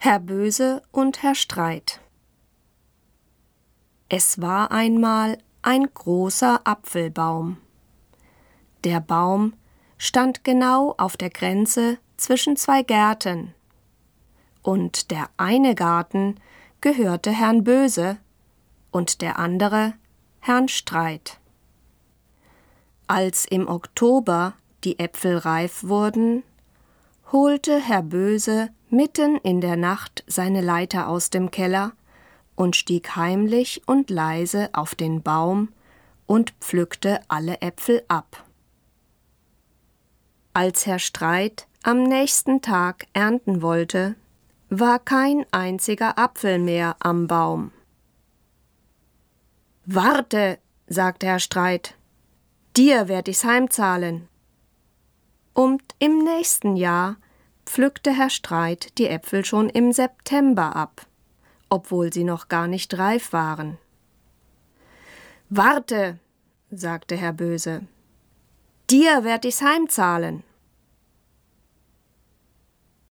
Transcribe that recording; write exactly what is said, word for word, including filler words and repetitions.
Herr Böse und Herr Streit. Es war einmal ein großer Apfelbaum. Der Baum stand genau auf der Grenze zwischen zwei Gärten. Und der eine Garten gehörte Herrn Böse und der andere Herrn Streit. Als im Oktober die Äpfel reif wurden, holte Herr Böse mitten in der Nacht seine Leiter aus dem Keller und stieg heimlich und leise auf den Baum und pflückte alle Äpfel ab. Als Herr Streit am nächsten Tag ernten wollte, war kein einziger Apfel mehr am Baum. »Warte«, sagte Herr Streit, »dir werd ich's heimzahlen.« Und im nächsten Jahr pflückte Herr Streit die Äpfel schon im September ab, obwohl sie noch gar nicht reif waren. »Warte«, sagte Herr Böse, »dir werd ich's heimzahlen.«